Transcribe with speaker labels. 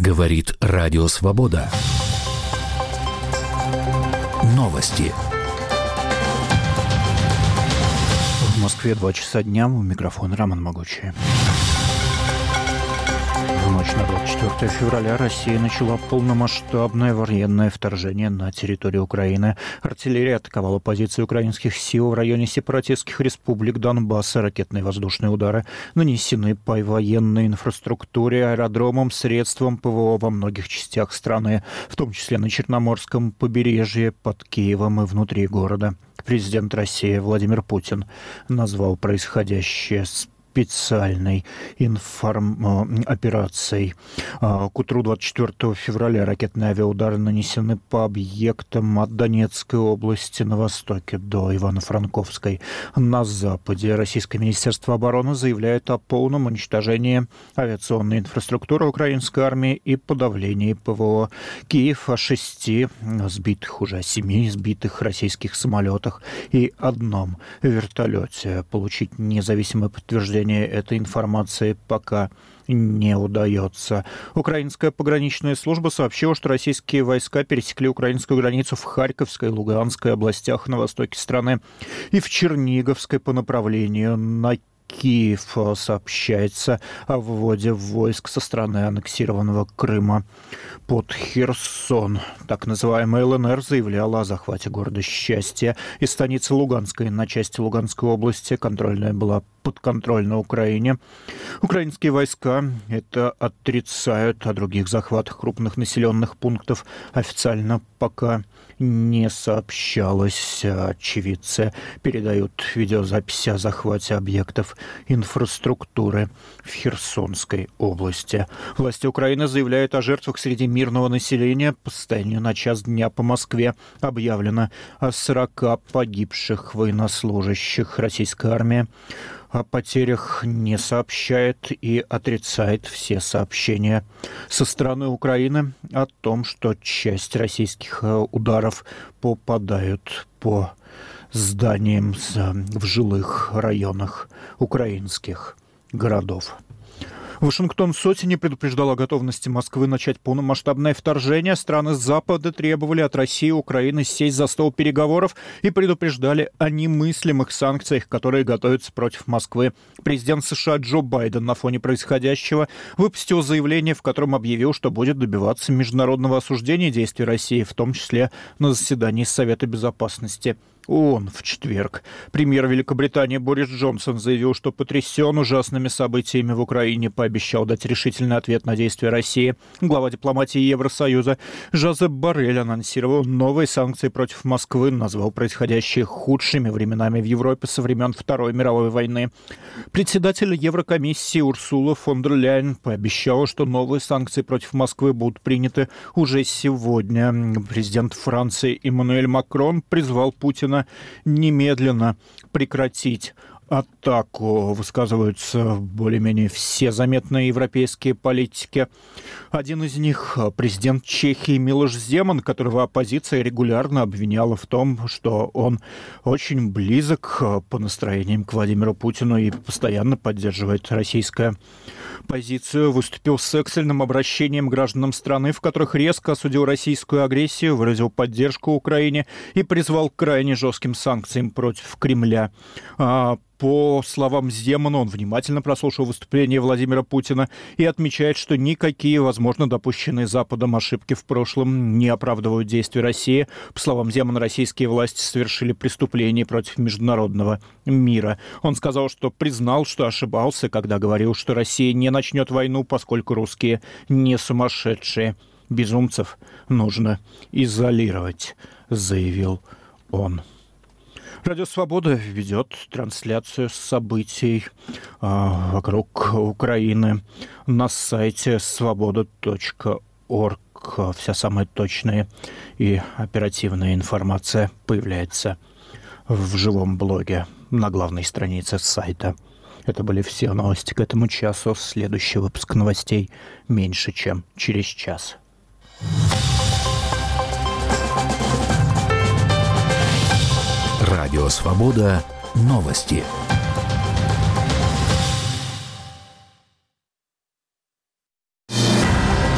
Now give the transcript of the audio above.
Speaker 1: Говорит Радио Свобода. Новости.
Speaker 2: В Москве 2 часа дня. У микрофона Роман Могучий. В ночь на 24 февраля Россия начала полномасштабное военное вторжение на территорию Украины. Артиллерия атаковала позиции украинских сил в районе сепаратистских республик Донбасса. Ракетные и воздушные удары нанесены по военной инфраструктуре, аэродромам, средствам ПВО во многих частях страны, в том числе на Черноморском побережье, под Киевом и внутри города. Президент России Владимир Путин назвал происходящее специальной операцией. К утру 24 февраля ракетные авиаудары нанесены по объектам от Донецкой области на востоке до Ивано-Франковской. На западе российское Министерство обороны заявляет о полном уничтожении авиационной инфраструктуры украинской армии и подавлении ПВО. Киев о 7 сбитых российских самолетах и одном вертолете. Получить независимое подтверждение этой информации пока не удается. Украинская пограничная служба сообщила, что российские войска пересекли украинскую границу в Харьковской и Луганской областях на востоке страны и в Черниговской по направлению на Киев. Сообщается о вводе войск со стороны аннексированного Крыма под Херсон. Так называемая ЛНР заявляла о захвате города Счастье и станицы Луганской на части Луганской области. Контрольная была подконтрольна Украине. Украинские войска это отрицают. О других захватах крупных населенных пунктов официально пока не сообщалось. Очевидцы передают видеозаписи о захвате объектов инфраструктуры в Херсонской области. Власти Украины заявляют о жертвах среди мирного населения. По состоянию на час дня по Москве объявлено о 40 погибших военнослужащих. Российская армия о потерях не сообщает и отрицает все сообщения со стороны Украины о том, что часть российских ударов попадают по зданиям в жилых районах украинских городов. Вашингтон не предупреждал о готовности Москвы начать полномасштабное вторжение. Страны Запада требовали от России и Украины сесть за стол переговоров и предупреждали о немыслимых санкциях, которые готовятся против Москвы. Президент США Джо Байден на фоне происходящего выпустил заявление, в котором объявил, что будет добиваться международного осуждения действий России, в том числе на заседании Совета Безопасности ООН в четверг. Премьер Великобритании Борис Джонсон заявил, что потрясен ужасными событиями в Украине, пообещал дать решительный ответ на действия России. Глава дипломатии Евросоюза Жозеп Боррель анонсировал новые санкции против Москвы, назвал происходящее худшими временами в Европе со времен Второй мировой войны. Председатель Еврокомиссии Урсула фон дер Ляйен пообещала, что новые санкции против Москвы будут приняты уже сегодня. Президент Франции Эммануэль Макрон призвал Путина немедленно прекратить атаку. Высказываются более-менее все заметные европейские политики. Один из них – президент Чехии Милош Земан, которого оппозиция регулярно обвиняла в том, что он очень близок по настроениям к Владимиру Путину и постоянно поддерживает российскую позицию. Выступил с экстренным обращением к гражданам страны, в которых резко осудил российскую агрессию, выразил поддержку Украине и призвал к крайне жестким санкциям против Кремля. По словам Земана, он внимательно прослушал выступление Владимира Путина и отмечает, что никакие, возможно, допущенные Западом ошибки в прошлом не оправдывают действия России. По словам Земана, российские власти совершили преступление против международного мира. Он сказал, что признал, что ошибался, когда говорил, что Россия не начнет войну, поскольку русские не сумасшедшие. Безумцев нужно изолировать, заявил он. Радио «Свобода» ведет трансляцию событий вокруг Украины на сайте svoboda.org. Вся самая точная и оперативная информация появляется в живом блоге на главной странице сайта. Это были все новости к этому часу. Следующий выпуск новостей меньше, чем через час.
Speaker 1: Радио «Свобода». Новости.